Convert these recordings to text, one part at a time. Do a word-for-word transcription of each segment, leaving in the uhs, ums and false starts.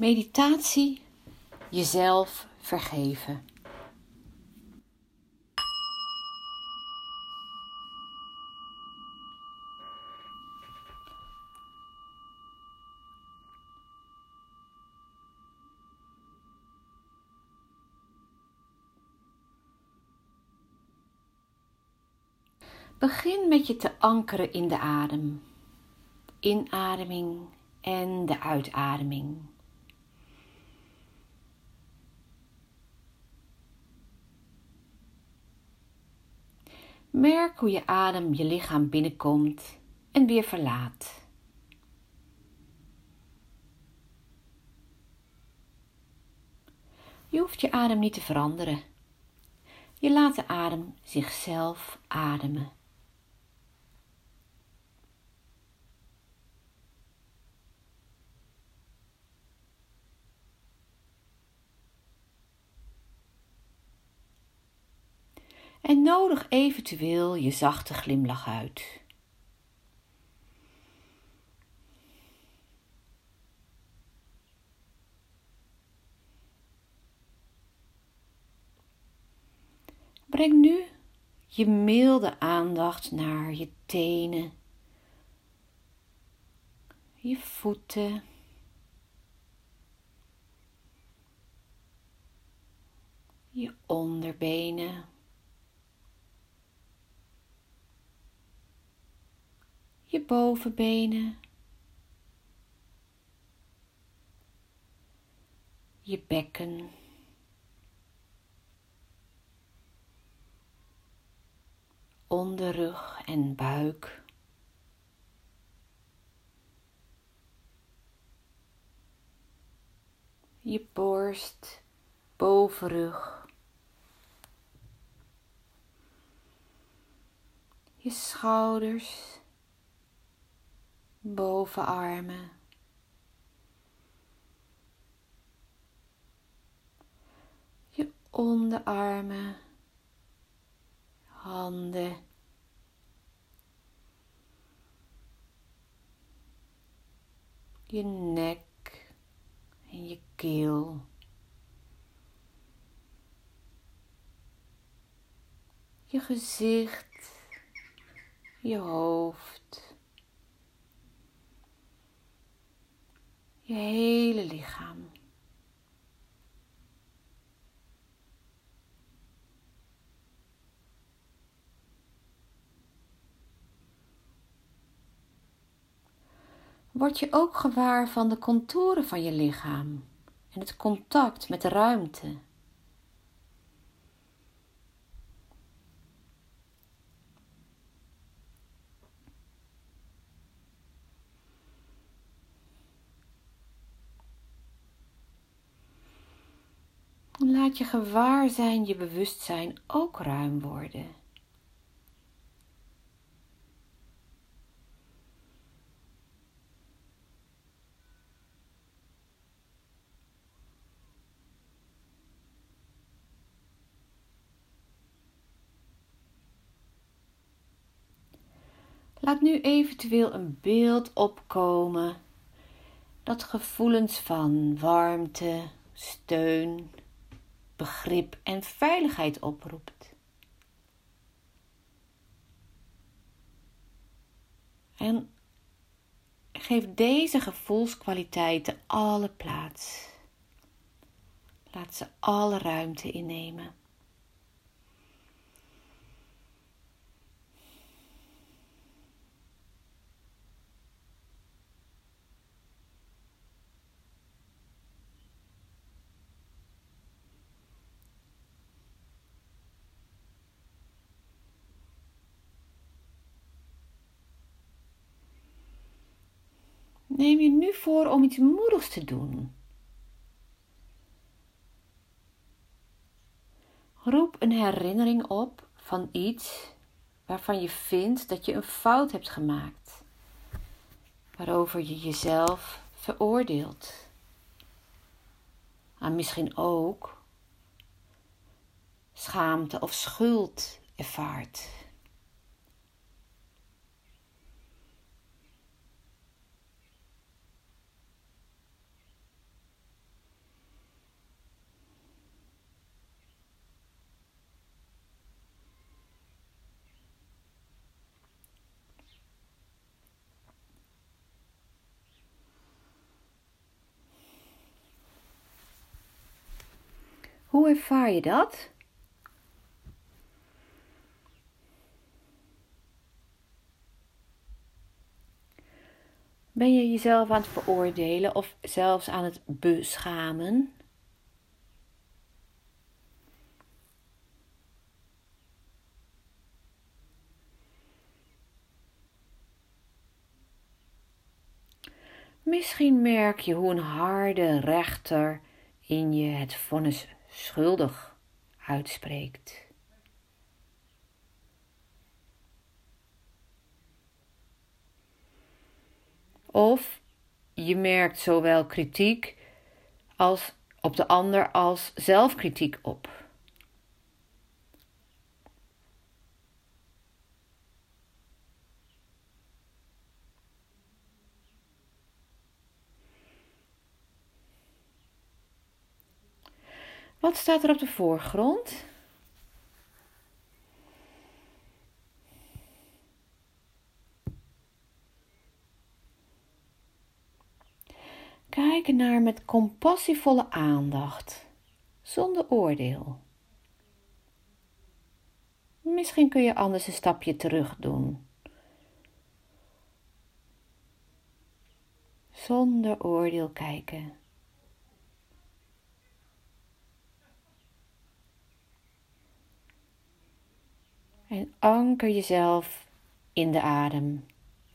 Meditatie, jezelf vergeven. Begin met je te ankeren in de adem. Inademing en de uitademing. Merk hoe je adem je lichaam binnenkomt en weer verlaat. Je hoeft je adem niet te veranderen. Je laat de adem zichzelf ademen. En nodig eventueel je zachte glimlach uit. Breng nu je milde aandacht naar je tenen, je voeten, je onderbenen, je bovenbenen, je bekken, onderrug en buik, je borst, bovenrug, je schouders, bovenarmen, je onderarmen, handen, je nek en je keel, je gezicht, je hoofd, je hele lichaam. Word je ook gewaar van de contouren van je lichaam en het contact met de ruimte. Laat je gewaar zijn, je bewustzijn ook ruim worden. Laat nu eventueel een beeld opkomen dat gevoelens van warmte, steun, begrip en veiligheid oproept. En geef deze gevoelskwaliteiten alle plaats. Laat ze alle ruimte innemen. Neem je nu voor om iets moedigs te doen. Roep een herinnering op van iets waarvan je vindt dat je een fout hebt gemaakt, waarover je jezelf veroordeelt. En misschien ook schaamte of schuld ervaart. Hoe ervaar je dat? Ben je jezelf aan het veroordelen of zelfs aan het beschamen? Misschien merk je hoe een harde rechter in je het vonnis schuldig uitspreekt. Of je merkt zowel kritiek als op de ander als zelfkritiek op. Wat staat er op de voorgrond? Kijk naar met compassievolle aandacht, zonder oordeel. Misschien kun je anders een stapje terug doen. Zonder oordeel kijken. En anker jezelf in de adem.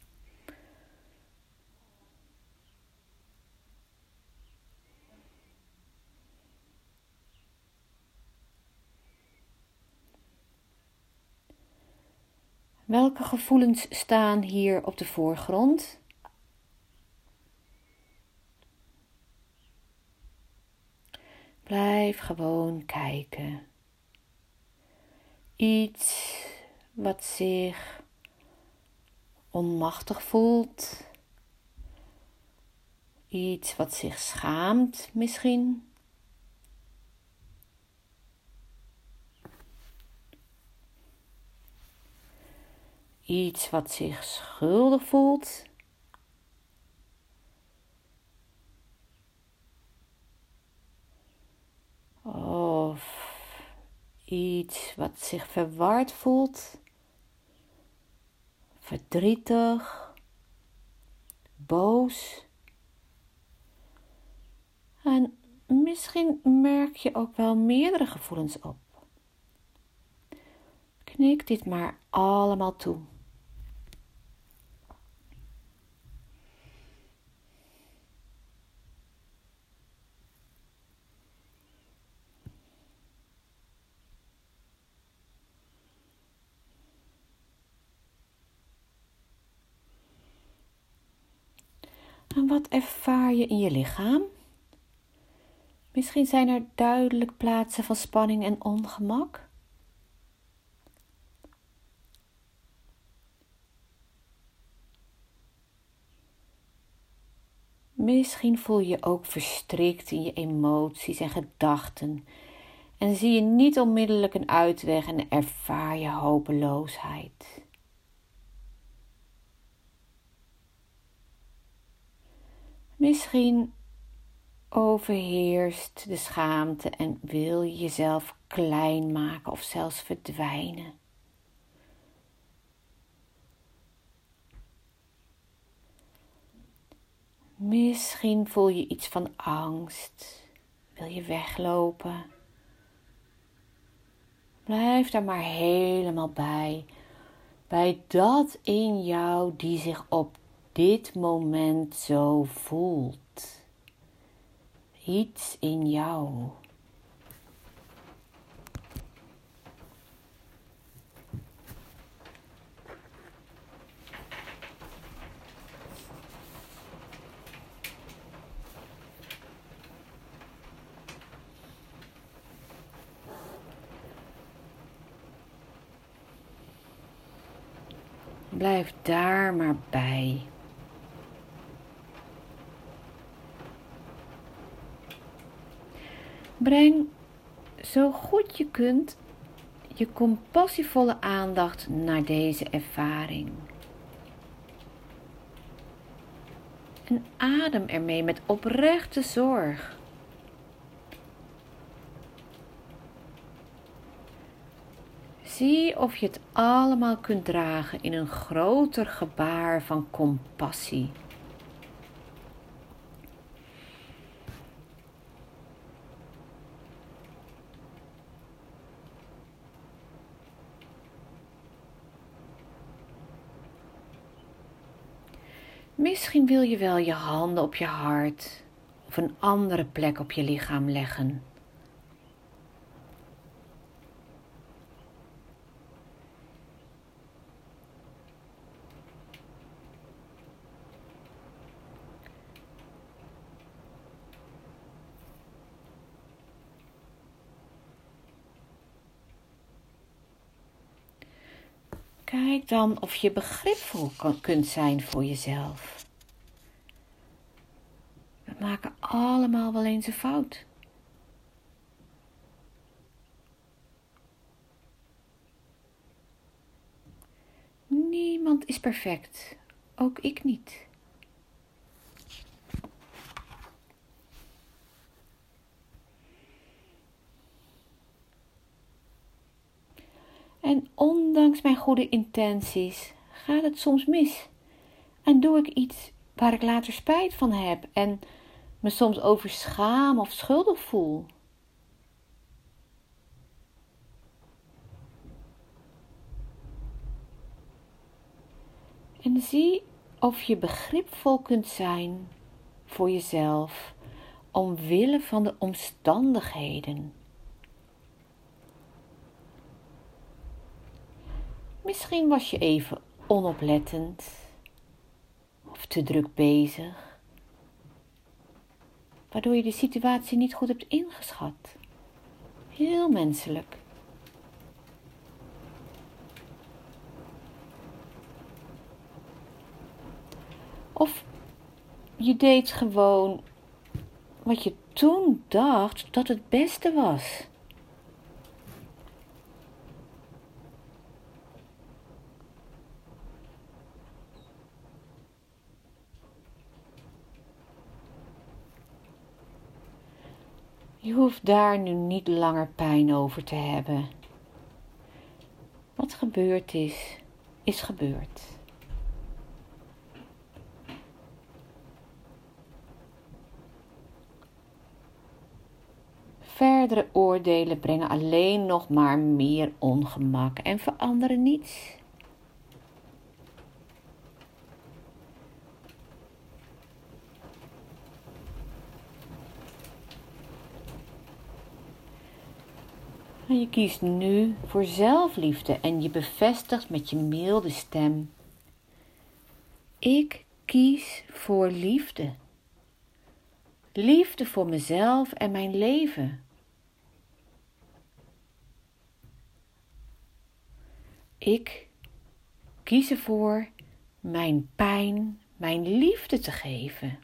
Welke gevoelens staan hier op de voorgrond? Blijf gewoon kijken. Iets wat zich onmachtig voelt. Iets wat zich schaamt misschien. Iets wat zich schuldig voelt. Of iets wat zich verward voelt. Verdrietig. Boos. En misschien merk je ook wel meerdere gevoelens op. Knik dit maar allemaal toe. En wat ervaar je in je lichaam? Misschien zijn er duidelijk plaatsen van spanning en ongemak. Misschien voel je je ook verstrikt in je emoties en gedachten en zie je niet onmiddellijk een uitweg en ervaar je hopeloosheid. Misschien overheerst de schaamte en wil je jezelf klein maken of zelfs verdwijnen. Misschien voel je iets van angst. Wil je weglopen? Blijf daar maar helemaal bij. Bij dat in jou die zich op dit moment zo voelt. Iets in jou. Blijf daar maar bij. Breng zo goed je kunt je compassievolle aandacht naar deze ervaring. En adem ermee met oprechte zorg. zie of je het allemaal kunt dragen in een groter gebaar van compassie. Misschien wil je wel je handen op je hart of een andere plek op je lichaam leggen. Kijk dan of je begripvol kan, kunt zijn voor jezelf. We maken allemaal wel eens een fout. Niemand is perfect, ook ik niet. En ondanks mijn goede intenties gaat het soms mis. En doe ik iets waar ik later spijt van heb en me soms over schaam of schuldig voel. En zie of je begripvol kunt zijn voor jezelf omwille van de omstandigheden. Misschien was je even onoplettend of te druk bezig, waardoor je de situatie niet goed hebt ingeschat. Heel menselijk. Of je deed gewoon wat je toen dacht dat het beste was. Je hoeft daar nu niet langer pijn over te hebben. Wat gebeurd is, is gebeurd. Verdere oordelen brengen alleen nog maar meer ongemak en veranderen niets. En je kiest nu voor zelfliefde en je bevestigt met je milde stem: ik kies voor liefde. Liefde voor mezelf en mijn leven. Ik kies ervoor mijn pijn, mijn liefde te geven.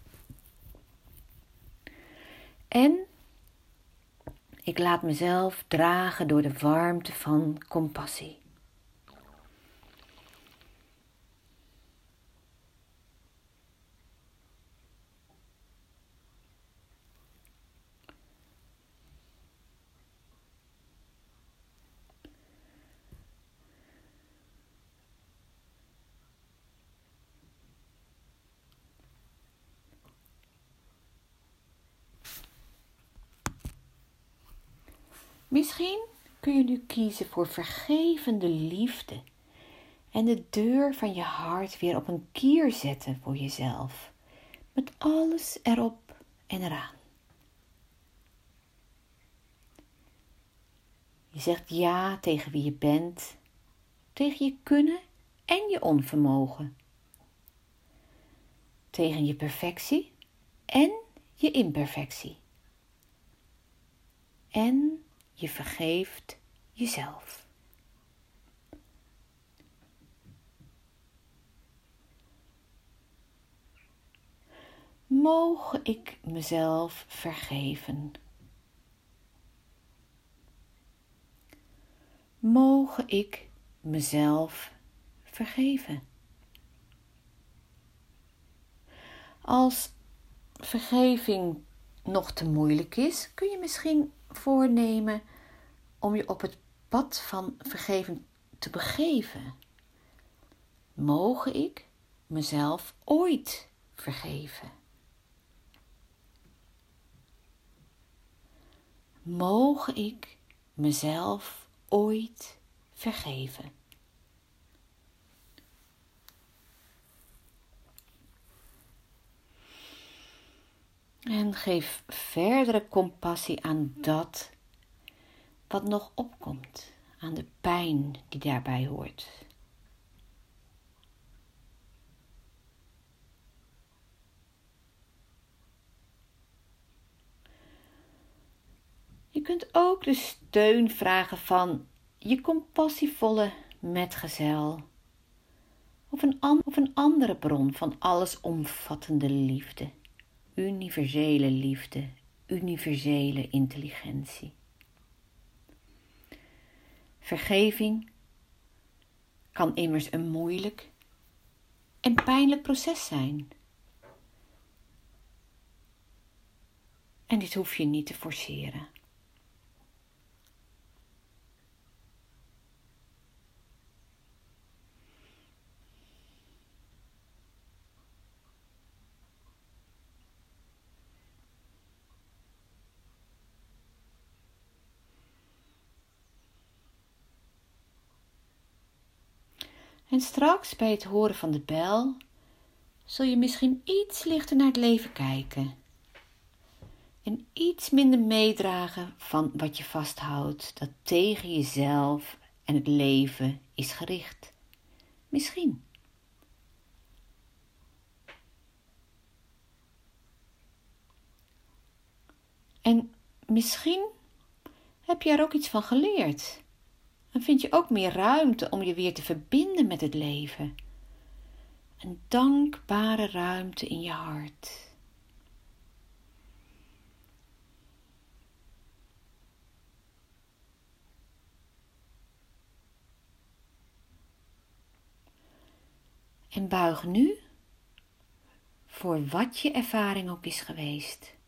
En ik laat mezelf dragen door de warmte van compassie. Misschien kun je nu kiezen voor vergevende liefde en de deur van je hart weer op een kier zetten voor jezelf, met alles erop en eraan. Je zegt ja tegen wie je bent, tegen je kunnen en je onvermogen, tegen je perfectie en je imperfectie. En je vergeeft jezelf. Moge ik mezelf vergeven. Moge ik mezelf vergeven. Als vergeving nog te moeilijk is, kun je misschien voornemen om je op het pad van vergeving te begeven? Mogen ik mezelf ooit vergeven? Mogen ik mezelf ooit vergeven? En geef verdere compassie aan dat wat nog opkomt, aan de pijn die daarbij hoort. Je kunt ook de steun vragen van je compassievolle metgezel of een, an- of een andere bron van allesomvattende liefde, universele liefde, universele intelligentie. Vergeving kan immers een moeilijk en pijnlijk proces zijn. En dit hoef je niet te forceren. En straks bij het horen van de bel zul je misschien iets lichter naar het leven kijken. En iets minder meedragen van wat je vasthoudt dat tegen jezelf en het leven is gericht. Misschien. En misschien heb je er ook iets van geleerd. En vind je ook meer ruimte om je weer te verbinden met het leven. Een dankbare ruimte in je hart. En buig nu voor wat je ervaring ook is geweest.